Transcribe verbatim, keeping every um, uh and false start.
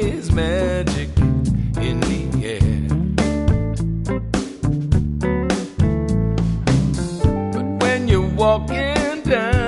always magic in the air. But when you're walking down